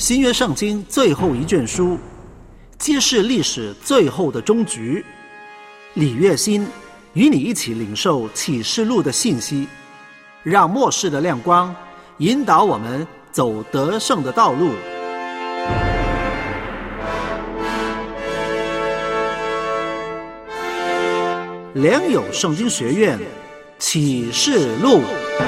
新约圣经最后一卷书，揭示历史最后的终局。李月新与你一起领受启示录的信息，让末世的亮光引导我们走得胜的道路。良友圣经学院启示录。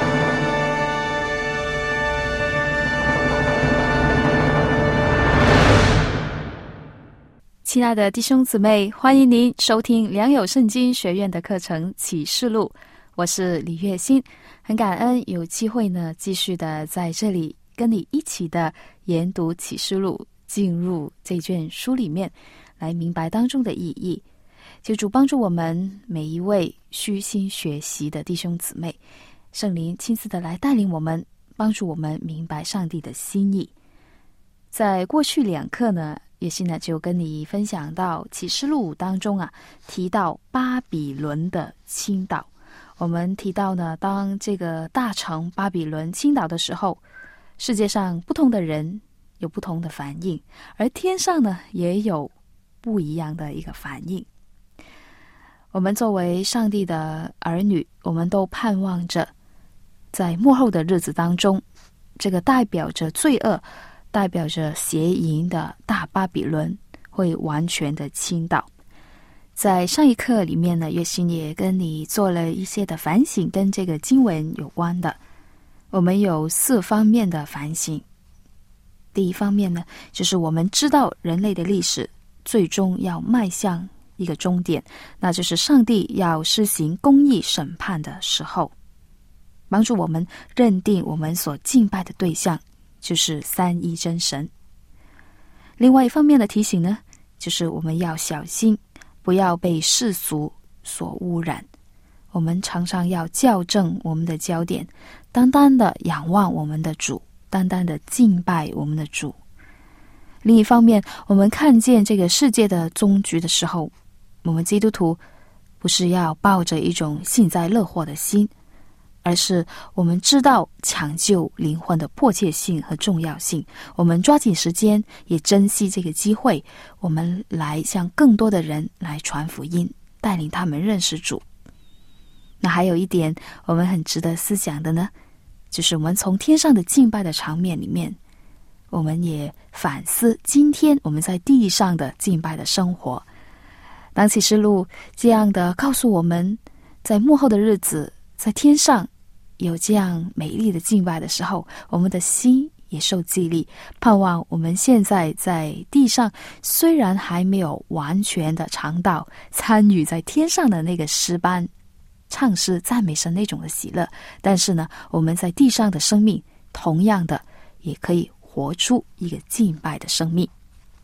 亲爱的弟兄姊妹，欢迎您收听良友圣经学院的课程启示录，我是李月新，很感恩有机会呢继续的在这里跟你一起的研读启示录，进入这卷书里面来明白当中的意义。求主帮助我们每一位虚心学习的弟兄姊妹，圣灵亲自的来带领我们，帮助我们明白上帝的心意。在过去2课呢，也是呢就跟你分享到启示录当中提到巴比伦的倾倒。我们提到呢，当这个大城巴比伦倾倒的时候，世界上不同的人有不同的反应，而天上呢也有不一样的一个反应。我们作为上帝的儿女，我们都盼望着在末后的日子当中，这个代表着罪恶、代表着邪淫的大巴比伦会完全的倾倒。在上一课里面呢，月心也跟你做了一些的反省，跟这个经文有关的。我们有4方面的反省。第一方面呢，就是我们知道人类的历史最终要迈向一个终点，那就是上帝要施行公义审判的时候，帮助我们认定我们所敬拜的对象就是三一真神。另外一方面的提醒呢，就是我们要小心，不要被世俗所污染。我们常常要校正我们的焦点，单单的仰望我们的主，单单的敬拜我们的主。另一方面，我们看见这个世界的终局的时候，我们基督徒不是要抱着一种幸灾乐祸的心，而是我们知道抢救灵魂的迫切性和重要性，我们抓紧时间，也珍惜这个机会，我们来向更多的人来传福音，带领他们认识主。那还有一点我们很值得思想的呢，就是我们从天上的敬拜的场面里面，我们也反思今天我们在地上的敬拜的生活。当启示录这样的告诉我们，在末后的日子，在天上有这样美丽的敬拜的时候，我们的心也受激励，盼望我们现在在地上虽然还没有完全的尝到参与在天上的那个诗班唱诗赞美神那种的喜乐，但是呢，我们在地上的生命同样的也可以活出一个敬拜的生命。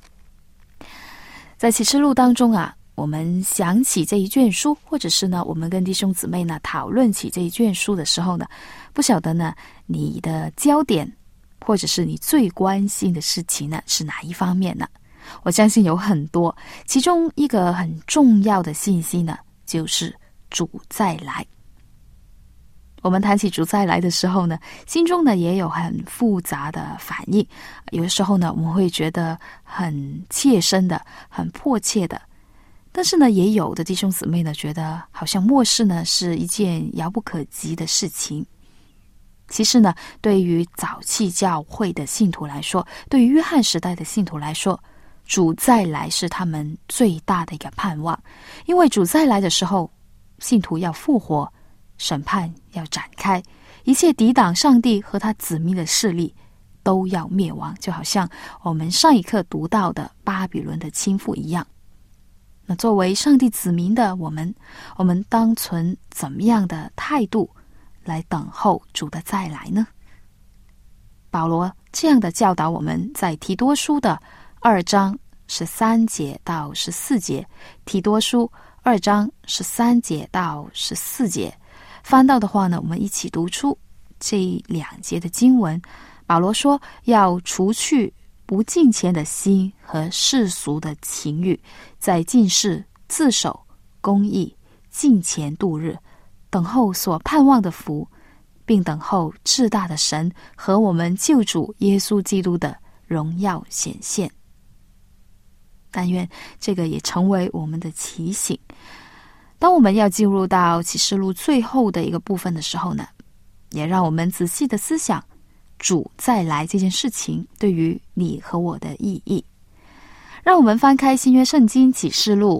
在启示录当中我们想起这一卷书，或者是呢我们跟弟兄姊妹呢讨论起这一卷书的时候呢，不晓得呢你的焦点或者是你最关心的事情呢是哪一方面呢？我相信有很多，其中一个很重要的信息呢，就是主再来。我们谈起主再来的时候呢，心中呢也有很复杂的反应。有的时候呢，我们会觉得很切身的、很迫切的，但是呢，也有的弟兄姊妹呢，觉得好像末世呢是一件遥不可及的事情。其实呢，对于早期教会的信徒来说，对于约翰时代的信徒来说，主再来是他们最大的一个盼望。因为主再来的时候，信徒要复活，审判要展开，一切抵挡上帝和他子民的势力都要灭亡，就好像我们上一课读到的巴比伦的倾覆一样。那作为上帝子民的我们当存怎么样的态度来等候主的再来呢？保罗这样的教导我们，在提多书的2章13节到14节，提多书2章13节到14节，翻到的话呢，我们一起读出这2节的经文。保罗说，要除去不敬虔的心和世俗的情欲，在近世自守公义，敬虔度日，等候所盼望的福，并等候至大的神和我们救主耶稣基督的荣耀显现。但愿这个也成为我们的提醒。当我们要进入到启示录最后的一个部分的时候呢，也让我们仔细的思想主再来这件事情对于你和我的意义。让我们翻开新约圣经启示录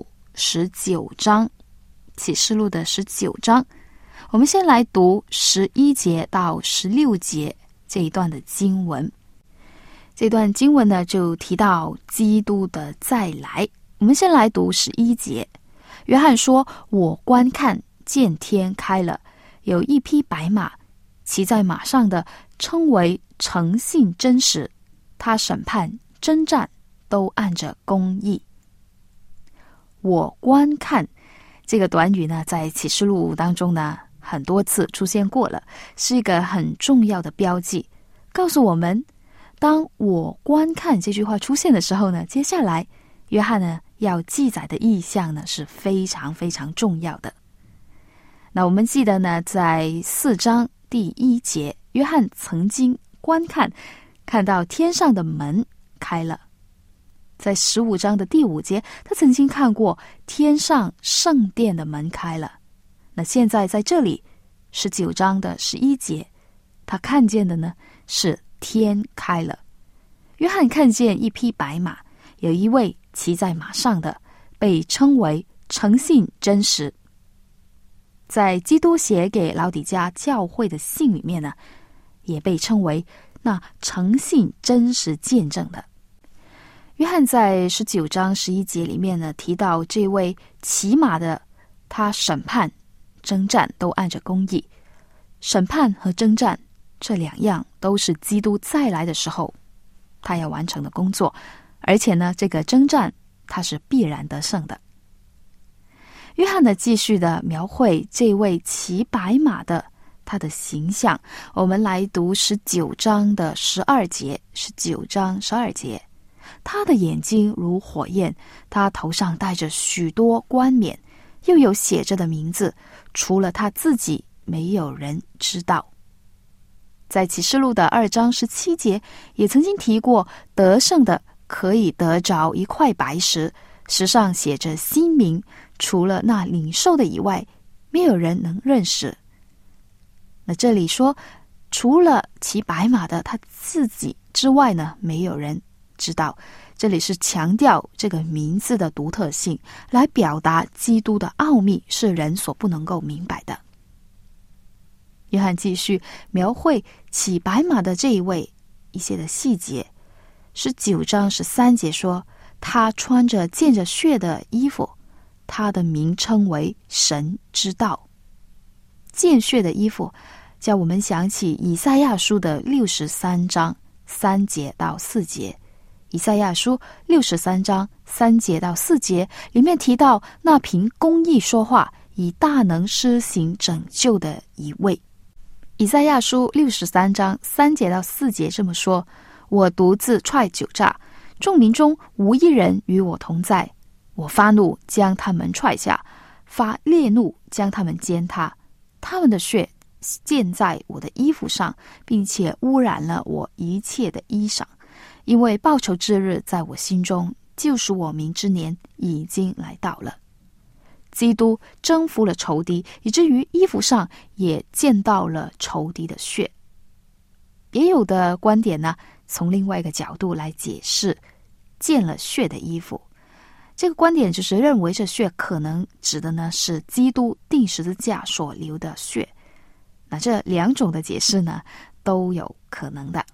19章，启示录的19章，我们先来读11节到16节这一段的经文。这段经文呢，就提到基督的再来。我们先来读11节。约翰说，我观看见天开了，有一匹白马，骑在马上的称为诚信真实，他审判征战都按着公义。我观看这个短语呢，在启示录当中呢很多次出现过了，是一个很重要的标记，告诉我们当我观看这句话出现的时候呢，接下来约翰呢要记载的意象呢是非常非常重要的。那我们记得呢，在4章第1节，约翰曾经观看到天上的门开了。在15章的第5节，他曾经看过天上圣殿的门开了。那现在在这里19章的11节，他看见的呢是天开了。约翰看见一匹白马，有一位骑在马上的，被称为诚信真实。在基督写给老底嘉教会的信里面呢，也被称为那诚信真实见证的。约翰在19章11节里面呢，提到这位骑马的，他审判征战都按着公义。审判和征战这两样都是基督再来的时候他要完成的工作，而且呢，这个征战他是必然得胜的。约翰呢继续的描绘这位骑白马的他的形象。我们来读19章的12节。19章12节，他的眼睛如火焰，他头上戴着许多冠冕，又有写着的名字，除了他自己没有人知道。在启示录的2章17节也曾经提过，得胜的可以得着一块白石，石上写着新名，除了那领受的以外，没有人能认识。那这里说，除了骑白马的他自己之外呢，没有人知道。这里是强调这个名字的独特性，来表达基督的奥秘是人所不能够明白的。约翰继续描绘骑白马的这一位一些的细节。19章13节说，他穿着溅着血的衣服，他的名称为神之道。溅血的衣服叫我们想起以赛亚书的63章3节到4节。以赛亚书63章3节到4节里面提到那凭公义说话，以大能施行拯救的一位。以赛亚书63章3节到4节这么说，我独自踹酒榨，众民中无一人与我同在。我发怒将他们踹下，发烈怒将他们践踏，他们的血溅在我的衣服上，并且污染了我一切的衣裳。因为报仇之日在我心中，救赎我民之年已经来到了。基督征服了仇敌，以至于衣服上也溅到了仇敌的血。也有的观点呢，从另外一个角度来解释溅了血的衣服。这个观点就是认为这血可能指的呢是基督钉十字架所流的血。那这两种的解释呢都有可能的。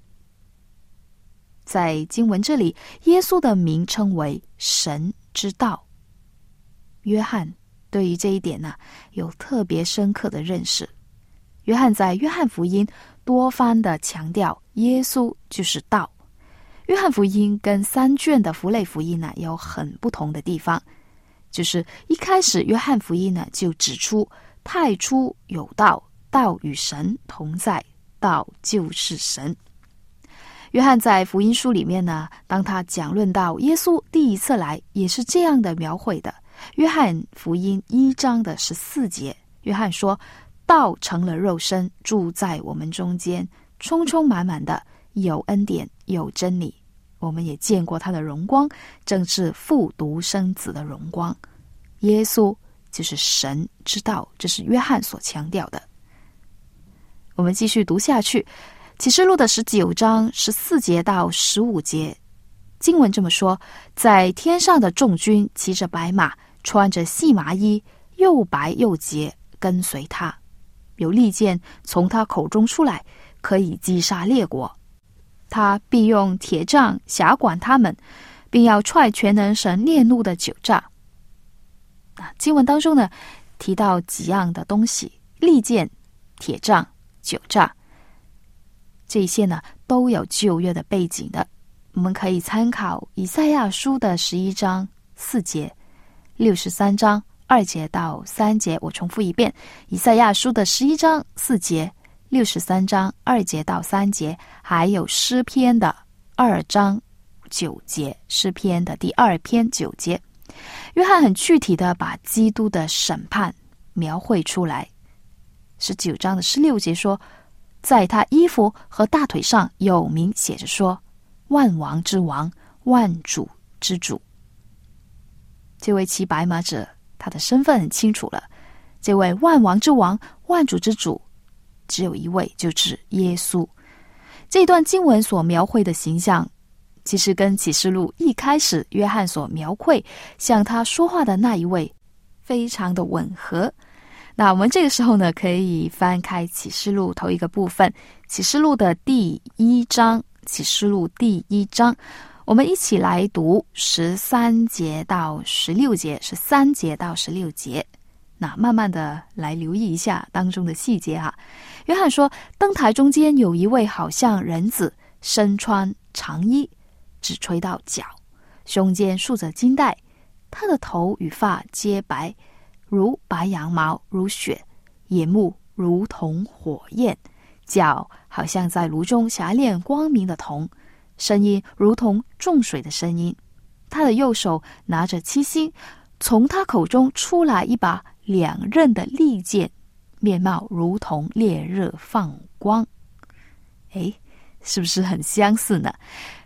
在经文这里，耶稣的名称为神之道。约翰对于这一点呢有特别深刻的认识。约翰在约翰福音多番的强调耶稣就是道。约翰福音跟3卷的符类福音呢有很不同的地方，就是一开始约翰福音呢就指出太初有道，道与神同在，道就是神。约翰在福音书里面呢，当他讲论到耶稣第一次来，也是这样的描绘的。约翰福音1章的14节，约翰说，道成了肉身，住在我们中间，充充满满的有恩典有真理。 我们也见过他的荣光，正是父独生子的荣光。耶稣就是神之道，这是约翰所强调的。我们继续读下去，启示录的19章14节到15节，经文这么说：在天上的众军骑着白马，穿着细麻衣，又白又洁，跟随他。有利剑从他口中出来，可以击杀列国。他必用铁杖辖管他们，并要踹全能神烈怒的酒榨。经文当中呢，提到几样的东西：利剑、铁杖、酒榨。这些呢，都有旧约的背景的。我们可以参考以赛亚书的11章4节、63章2节到3节。我重复一遍：以赛亚书的11章4节、63章2节到3节，还有诗篇的2章9节，诗篇的第2篇9节。约翰很具体的把基督的审判描绘出来。19章的16节说，在他衣服和大腿上有名写着说，万王之王，万主之主。这位骑白马者，他的身份很清楚了。这位万王之王，万主之主，只有一位，就是耶稣。这段经文所描绘的形象，其实跟启示录一开始约翰所描绘向他说话的那一位非常的吻合。那我们这个时候呢，可以翻开启示录头一个部分，启示录的第1章，启示录第1章，我们一起来读13节到16节，13节到16节。那慢慢的来留意一下当中的细节啊。约翰说，灯台中间有一位好像人子，身穿长衣，只垂到脚，胸间束着金带，他的头与发皆白，如白羊毛，如雪，眼目如同火焰，脚好像在炉中霞炼光明的铜，声音如同众水的声音。他的右手拿着7星，从他口中出来一把2刃的利剑，面貌如同烈热放光。是不是很相似呢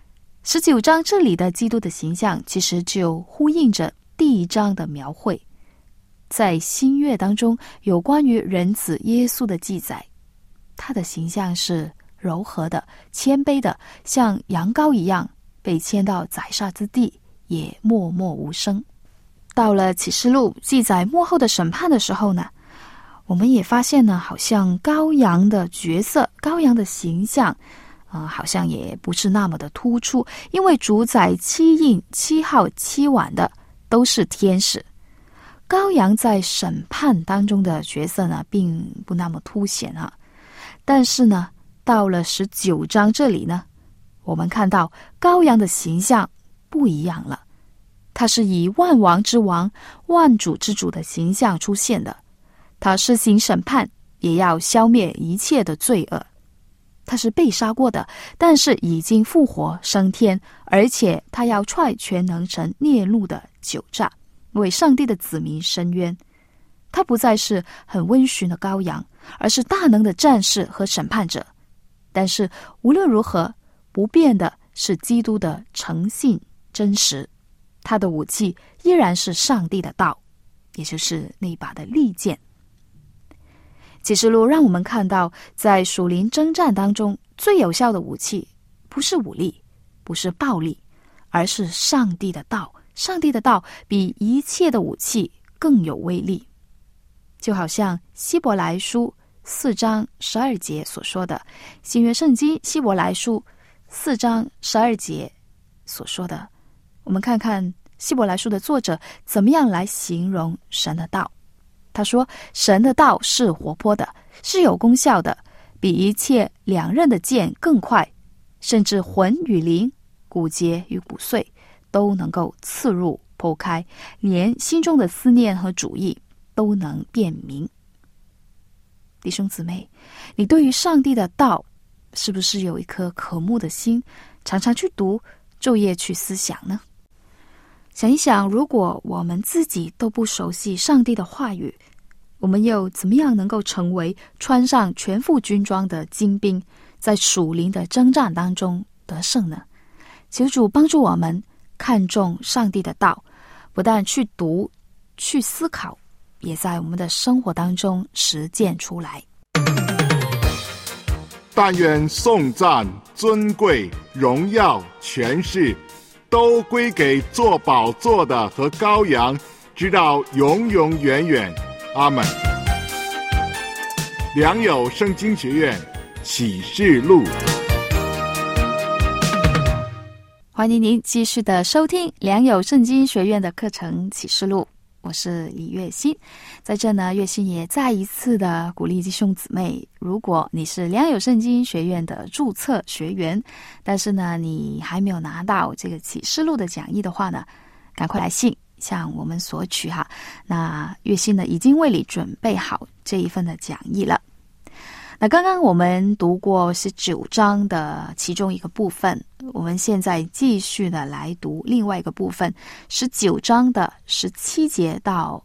？19章这里的基督的形象其实就呼应着第1章的描绘。在新约当中有关于人子耶稣的记载，他的形象是柔和的、谦卑的，像羊羔一样被牵到宰杀之地，也默默无声。到了启示录记载末后的审判的时候呢，我们也发现呢，好像羔羊的角色、羔羊的形象好像也不是那么的突出，因为主宰7印、7号、7碗的都是天使。羔羊在审判当中的角色呢，并不那么凸显啊。但是呢，到了19章这里呢，我们看到羔羊的形象不一样了。他是以万王之王、万主之主的形象出现的。他施行审判，也要消灭一切的罪恶。他是被杀过的，但是已经复活升天，而且他要踹全能神烈怒的酒榨，为上帝的子民伸冤。他不再是很温驯的羔羊，而是大能的战士和审判者。但是无论如何，不变的是基督的诚信真实。他的武器依然是上帝的道，也就是那把的利剑。启示录让我们看到，在属灵征战当中，最有效的武器不是武力，不是暴力，而是上帝的道。上帝的道比一切的武器更有威力。就好像希伯来书4章12节所说的，新约圣经希伯来书4章12节所说的，我们看看希伯来书的作者怎么样来形容神的道。他说，神的道是活泼的，是有功效的，比一切2刃的剑更快，甚至魂与灵、骨节与骨髓都能够刺入剖开，连心中的思念和主意都能辨明。弟兄姊妹，你对于上帝的道是不是有一颗渴慕的心，常常去读，昼夜去思想呢？想一想，如果我们自己都不熟悉上帝的话语，我们又怎么样能够成为穿上全副军装的精兵，在属灵的征战当中得胜呢？ 求主帮助我们看重上帝的道，不但去读、去思考，也在我们的生活当中实践出来。 但愿颂赞、尊贵、荣耀、权势都归给坐宝座的和羔羊，直到永永远远。阿们。良友圣经学院启示录， 欢迎您继续的收听良友圣经学院的课程启示录，我是李月欣。在这呢，月欣也再一次的鼓励弟兄姊妹，如果你是良友圣经学院的注册学员，但是呢你还没有拿到这个启示录的讲义的话呢，赶快来信向我们索取哈。那月欣呢已经为你准备好这一份的讲义了。那刚刚我们读过19章的其中一个部分，我们现在继续的来读另外一个部分，19章的17节到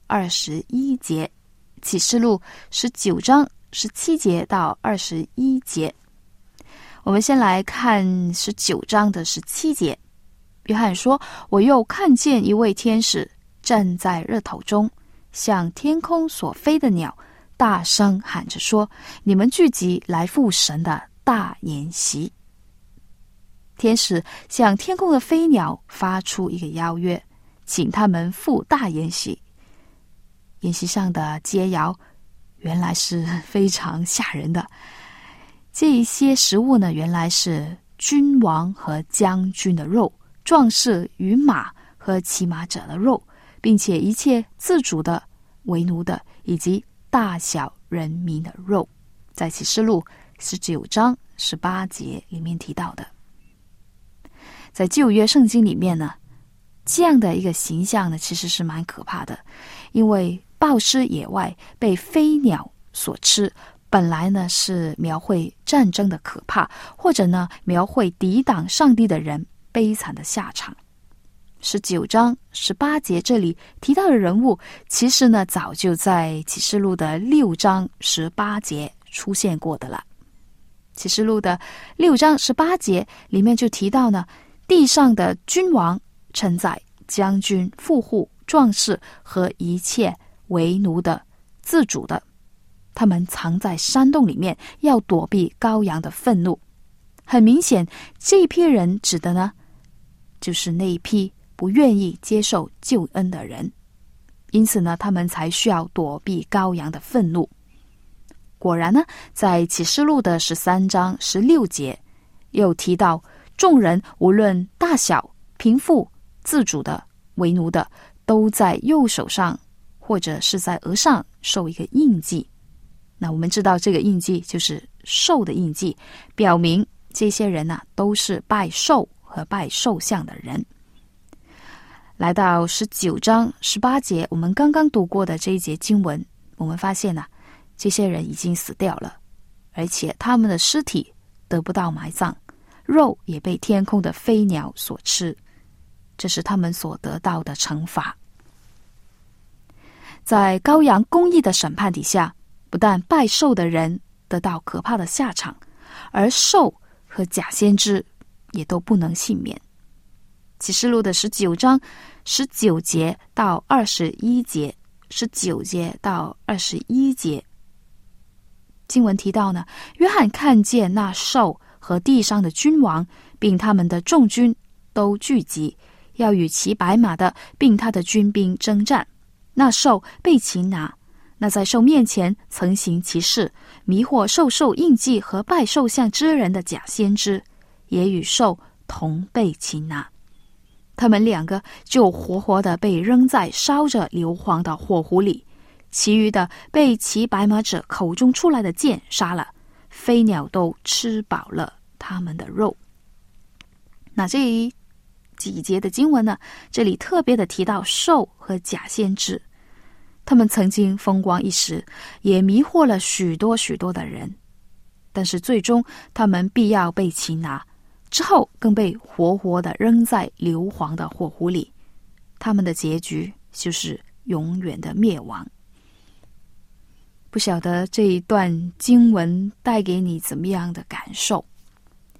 21节，启示录19章17节到21节。我们先来看19章的17节。约翰说，我又看见一位天使站在日头中，像天空所飞的鸟，大声喊着说，你们聚集来赴神的大筵席。天使向天空的飞鸟发出一个邀约，请他们赴大筵席。筵席上的佳肴原来是非常吓人的，这一些食物呢，原来是君王和将军的肉，壮士与马和骑马者的肉，并且一切自主的、为奴的以及大小人民的肉，在启示录19章18节里面提到的。在旧约圣经里面呢，这样的一个形象呢，其实是蛮可怕的，因为暴尸野外被飞鸟所吃，本来呢是描绘战争的可怕，或者呢描绘抵挡上帝的人悲惨的下场。19章18节这里提到的人物，其实呢早就在启示录的6章18节出现过的了。启示录的6章18节里面就提到呢，地上的君王、臣宰、将军、富户、壮士和一切为奴的、自主的，他们藏在山洞里面，要躲避羔羊的愤怒。很明显，这一批人指的呢，就是那一批不愿意接受救恩的人，因此呢，他们才需要躲避羔羊的愤怒。果然呢，在启示录的13章16节又提到，众人无论大小、贫富、自主的、为奴的，都在右手上或者是在额上受一个印记。那我们知道这个印记就是兽的印记，表明这些人呢，都是拜兽和拜兽像的人。来到19章18节，我们刚刚读过的这一节经文，我们发现呢，这些人已经死掉了，而且他们的尸体得不到埋葬，肉也被天空的飞鸟所吃，这是他们所得到的惩罚。在羔羊公义的审判底下，不但拜兽的人得到可怕的下场，而兽和假先知也都不能幸免。启示录的19章19节到21节，19节到21节经文提到呢，约翰看见那兽和地上的君王并他们的众军都聚集，要与骑白马的并他的军兵征战。那兽被擒拿，那在兽面前曾行其事，迷惑兽印记和拜兽像之人的假先知，也与兽同被擒拿。他们两个就活活的被扔在烧着硫磺的火湖里，其余的被骑白马者口中出来的箭杀了，飞鸟都吃饱了他们的肉。那这几节的经文呢，这里特别的提到兽和假先知，他们曾经风光一时，也迷惑了许多许多的人，但是最终他们必要被擒拿，之后更被活活的扔在硫磺的火湖里，他们的结局就是永远的灭亡。不晓得这一段经文带给你怎么样的感受？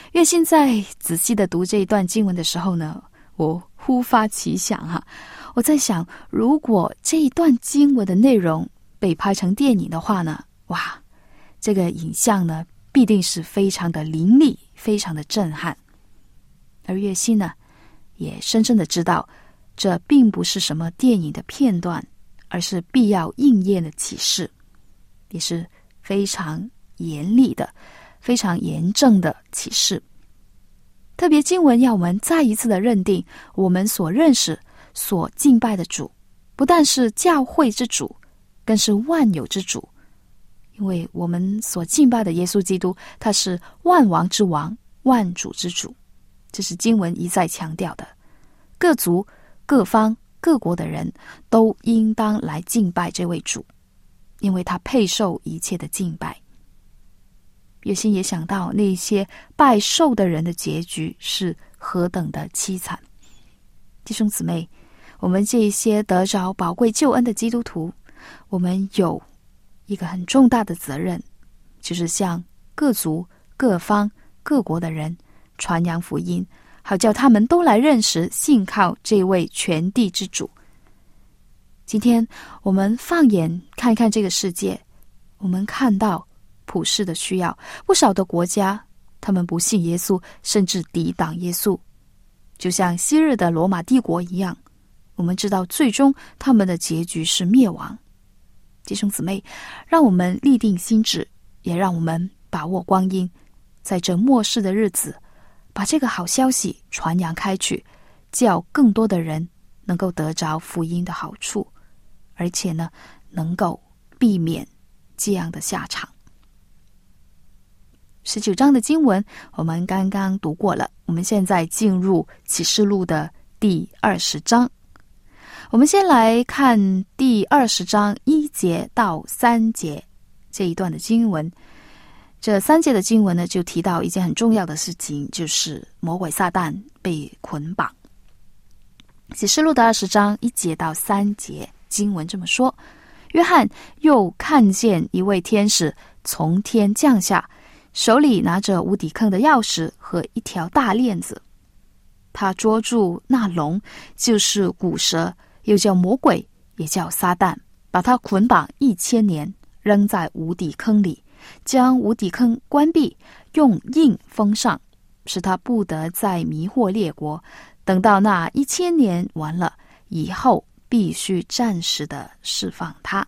岳心在仔细的读这一段经文的时候呢，我忽发奇想我在想，如果这一段经文的内容被拍成电影的话呢，哇，这个影像呢必定是非常的凌厉，非常的震撼。而岳心呢也深深的知道，这并不是什么电影的片段，而是必要应验的启示，也是非常严厉的、非常严正的启示。特别经文要我们再一次的认定，我们所认识、所敬拜的主，不但是教会之主，更是万有之主。因为我们所敬拜的耶稣基督，他是万王之王、万主之主，这是经文一再强调的。各族、各方、各国的人都应当来敬拜这位主，因为他配受一切的敬拜。岳心也想到那些拜寿的人的结局是何等的凄惨。弟兄姊妹，我们这些得着宝贵救恩的基督徒，我们有一个很重大的责任，就是向各族、各方、各国的人传扬福音，好叫他们都来认识信靠这位全地之主。今天我们放眼看看这个世界，我们看到普世的需要，不少的国家他们不信耶稣，甚至抵挡耶稣，就像昔日的罗马帝国一样。我们知道最终他们的结局是灭亡。弟兄姊妹，让我们立定心志，也让我们把握光阴，在这末世的日子，把这个好消息传扬开去，叫更多的人能够得着福音的好处，而且呢，能够避免这样的下场。19章的经文我们刚刚读过了，我们现在进入启示录的第20章。我们先来看第20章1节到3节这一段的经文。这3节的经文呢，就提到一件很重要的事情，就是魔鬼撒旦被捆绑。启示录的20章1节到3节经文这么说：约翰又看见一位天使从天降下，手里拿着无底坑的钥匙和一条大链子。他捉住那龙，就是古蛇，又叫魔鬼，也叫撒旦，把他捆绑1000年，扔在无底坑里，将无底坑关闭，用印封上，使他不得再迷惑列国。等到那1000年完了以后，必须暂时的释放他。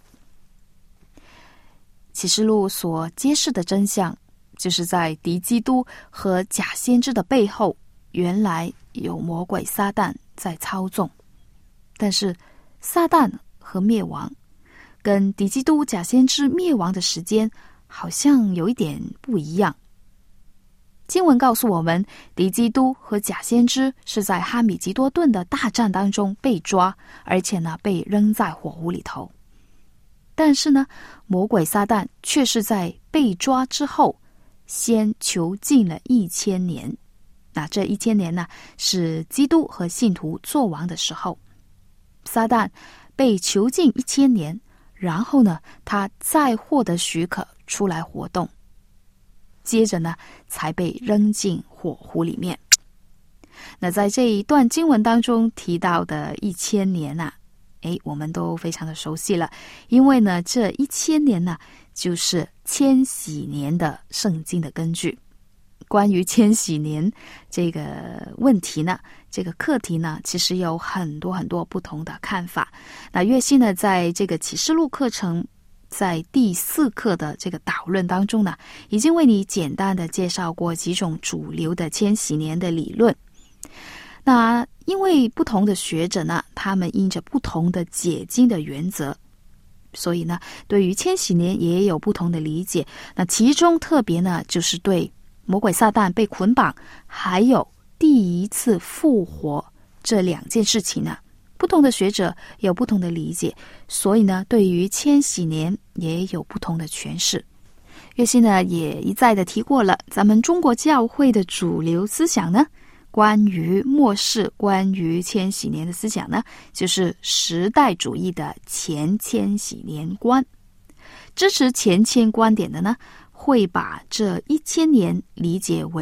启示录所揭示的真相，就是在敌基督和假先知的背后，原来有魔鬼撒旦在操纵。但是撒旦和灭亡跟敌基督假先知灭亡的时间好像有一点不一样。经文告诉我们，敌基督和假先知是在哈米吉多顿的大战当中被抓，而且呢被扔在火湖里头。但是呢，魔鬼撒旦却是在被抓之后先囚禁了1000年。那这1000年呢，是基督和信徒作王的时候。撒旦被囚禁1000年，然后呢，他再获得许可出来活动，接着呢，才被扔进火湖里面。那在这一段经文当中提到的1000年啊，我们都非常的熟悉了，因为呢，这1000年呢，就是千禧年的圣经的根据。关于千禧年这个问题呢，这个课题呢，其实有很多很多不同的看法。那岳心呢，在这个启示录课程在第4课的这个导论当中呢，已经为你简单的介绍过几种主流的千禧年的理论。那因为不同的学者呢，他们因着不同的解经的原则，所以呢，对于千禧年也有不同的理解。那其中特别呢，就是对魔鬼撒旦被捆绑还有第一次复活这2件事情呢，不同的学者有不同的理解，所以呢，对于千禧年也有不同的诠释。岳心呢也一再的提过了，咱们中国教会的主流思想呢，关于末世、关于千禧年的思想呢，就是时代主义的前千禧年观。支持前千观点的呢，会把这1000年理解为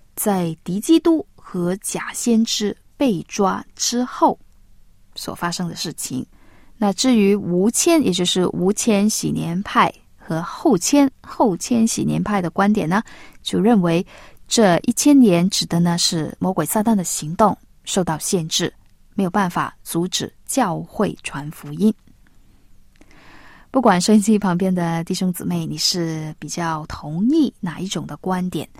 在敌基督和假先知被抓之后所发生的事情。那至于无签，也就是无千禧年派和后千禧年派的观点呢，就认为这1000年指的呢是魔鬼撒旦的行动受到限制，没有办法阻止教会传福音。不管收音机旁边的弟兄姊妹，你是比较同意哪一种的观点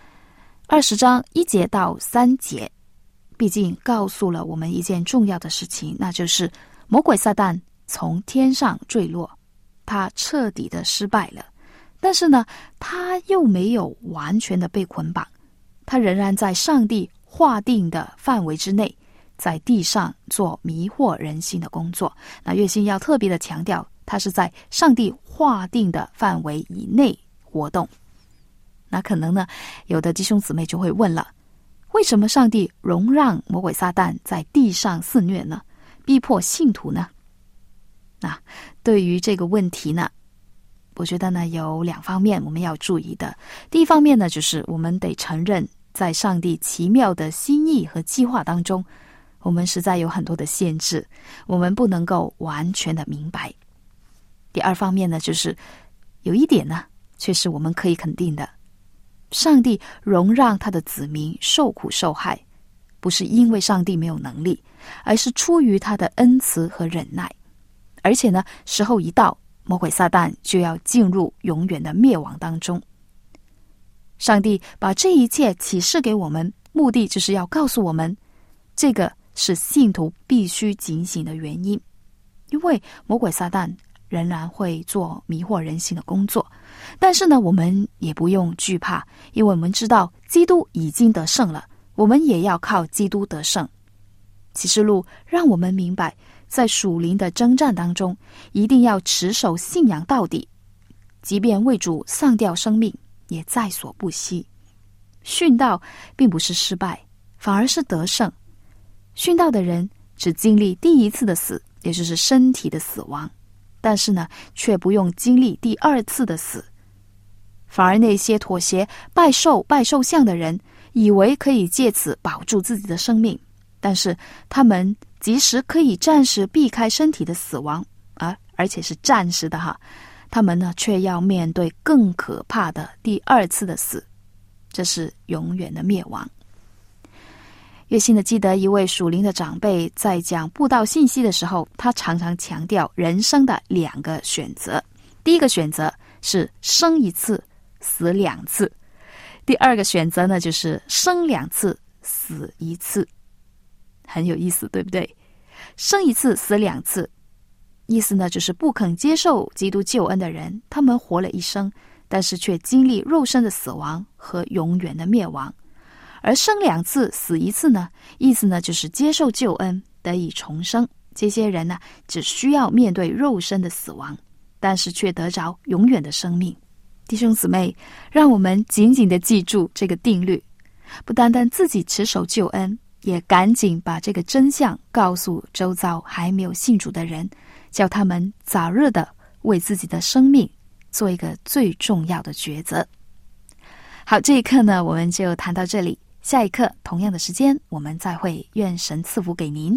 ？20章1节到3节，毕竟告诉了我们一件重要的事情，那就是魔鬼撒旦从天上坠落，他彻底的失败了。但是呢，他又没有完全的被捆绑，他仍然在上帝划定的范围之内，在地上做迷惑人心的工作。那月薪要特别的强调，他是在上帝划定的范围以内活动。那可能呢，有的弟兄姊妹就会问了，为什么上帝容让魔鬼撒旦在地上肆虐呢？逼迫信徒呢？那对于这个问题呢，我觉得呢有2方面我们要注意的。第一方面呢，就是我们得承认，在上帝奇妙的心意和计划当中，我们实在有很多的限制，我们不能够完全的明白。第二方面呢，就是有一点呢，却是我们可以肯定的，上帝容让他的子民受苦受害，不是因为上帝没有能力，而是出于他的恩慈和忍耐。而且呢，时候一到，魔鬼撒旦就要进入永远的灭亡当中。上帝把这一切启示给我们，目的就是要告诉我们，这个是信徒必须警醒的原因。因为魔鬼撒旦仍然会做迷惑人心的工作，但是呢，我们也不用惧怕，因为我们知道基督已经得胜了，我们也要靠基督得胜。启示录让我们明白，在属灵的征战当中，一定要持守信仰到底，即便为主丧掉生命，也在所不惜。殉道并不是失败，反而是得胜。殉道的人只经历第一次的死，也就是身体的死亡，但是呢，却不用经历第2次的死。反而那些妥协、拜兽像的人，以为可以借此保住自己的生命，但是他们即使可以暂时避开身体的死亡，而且是暂时的哈，他们呢却要面对更可怕的第2次的死，这是永远的灭亡。月薪的记得一位属灵的长辈在讲布道信息的时候，他常常强调人生的2个选择。第一个选择是生1次死2次，第2个选择呢就是生2次死1次。很有意思，对不对？生1次死2次，意思呢就是不肯接受基督救恩的人，他们活了一生，但是却经历肉身的死亡和永远的灭亡。而生2次死1次呢，意思呢就是接受救恩得以重生。这些人呢只需要面对肉身的死亡，但是却得着永远的生命。弟兄姊妹，让我们紧紧地记住这个定律，不单单自己持守救恩，也赶紧把这个真相告诉周遭还没有信主的人，叫他们早日的为自己的生命做一个最重要的抉择。好，这一课呢我们就谈到这里，下一课同样的时间我们再会，愿神赐福给您。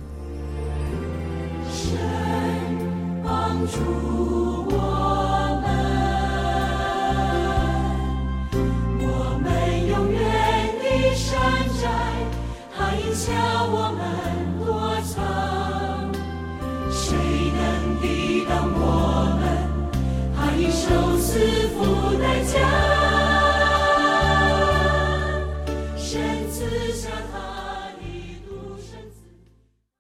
神帮助我们永远的山寨，他引向我们